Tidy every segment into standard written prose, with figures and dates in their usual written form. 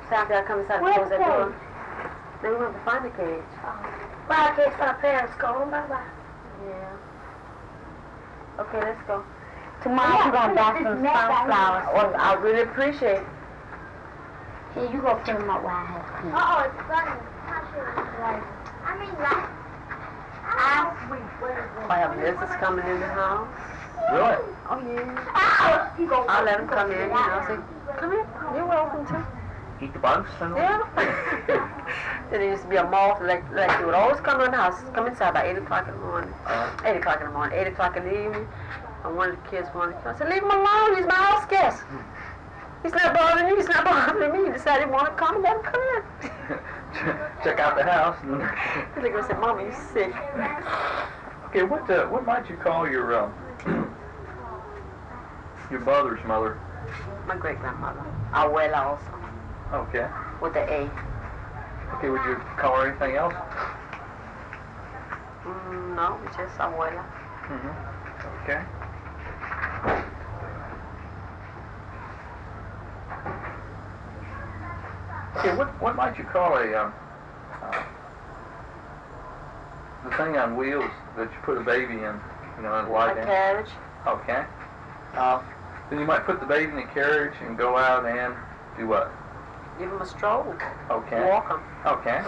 Sam gotta come inside and close that door. Then we have to find the cage. Bye, cage for our parents. Go on, bye-bye. Yeah. Okay, let's go. Tomorrow we're going to buy some sunflowers. Well, I really appreciate it. Here, you go fill them up while I have tea. Uh-oh, it's running. Not sure it's right. I mean, like... I have visitors coming in the house. Really? Oh, yeah. I'll let them come in, say, come in, you're welcome to. Eat the bugs? Yeah. There used to be a moth like you would always come in the house, come inside by 8 o'clock in the morning. 8 o'clock in the morning, 8 o'clock in the evening. And one of the kids wanted to come. I said, leave him alone, he's my house guest. He's not bothering you, he's not bothering me. He decided he wanted to come, let him come in. Check out the house. He looked and said, Mama, you sick. Okay, what might you call your mother's mother? My great-grandmother. Abuela also. Okay. With the A. Okay, would you call her anything else? No, it's just Abuela. Okay. Okay, what might you call the thing on wheels that you put a baby in, and lie down? A carriage. Okay. Then you might put the baby in the carriage and go out and do what? Give him a stroll. Okay. Walk him. Okay.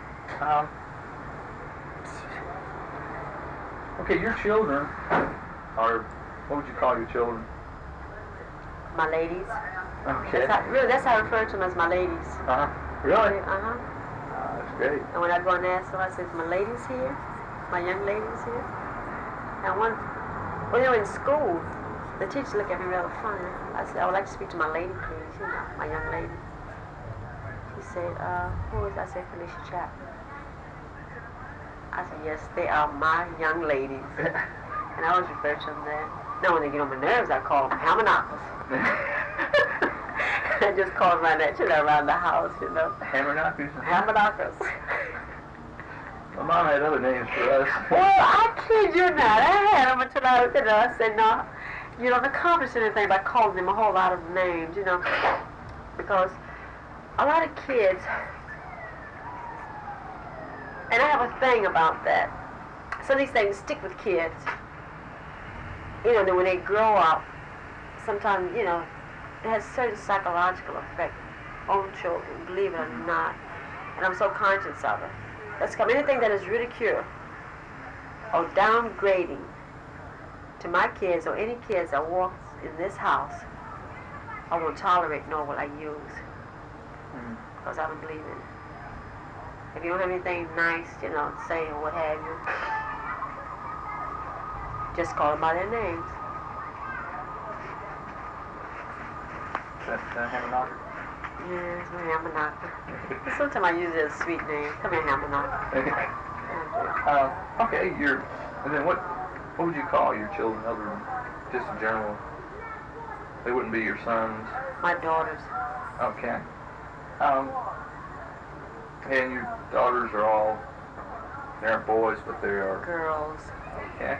Okay, your children are, what would you call your children? My ladies. Okay. That's how I refer to them, as my ladies. Really? That's great. And when I go and ask them, I say, my ladies here, my young ladies here. And when they were in school, the teachers look at me rather funny. I said, I would like to speak to my lady, please, my young lady. He said, who is that? I said, Felicia Chapman. I said, yes, they are my young ladies. And I always refer to them there. Now when they get on my nerves, I call them Hammonakers. I just call them around that, around the house, Hammonakers? Hammonakers. My mom had other names for us. Well, I kid you not. I had them until I said, no, you don't accomplish anything by calling them a whole lot of names, because a lot of kids, and I have a thing about that. Some of these things stick with kids. Then when they grow up, sometimes, it has certain psychological effect on children, believe it or not. And I'm so conscious of it. That's come anything that is ridicule or downgrading to my kids or any kids that walk in this house, I won't tolerate nor will I use. Because I don't believe in it. If you don't have anything nice, to say or what have you, just call them by their names. That's Hammonaker? Yes, my Hammonaker. Sometimes I use it as a sweet name. Come here, Hammonaker. Okay, and then what would you call your children other than just in general? They wouldn't be your sons? My daughters. Okay. And your daughters are all, they aren't boys, but they are... Girls. Okay.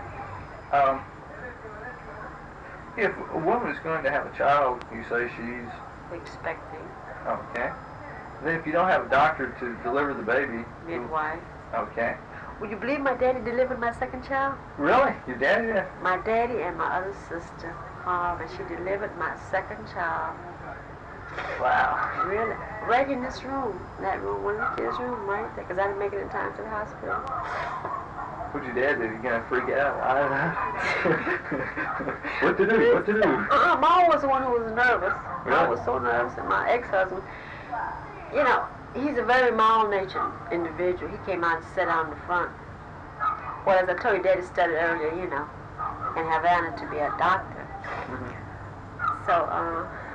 If a woman is going to have a child, you say she's... Expecting. Okay. Then if you don't have a doctor to deliver the baby... Midwife. Okay. Would you believe my daddy delivered my second child? Really? Your daddy did? My daddy and my other sister, Harvey, she delivered my second child. Wow. Really? Right in this room. That room, one of the kids' room, right there, because I didn't make it in time to the hospital. What'd your dad do? You gonna freak out? I don't know. What to do? Mom was the one who was nervous. Really? I was so nervous, and my ex-husband, he's a very mild-natured individual. He came out and sat down in the front. Well, as I told you, Daddy studied earlier, in Havana to be a doctor. So,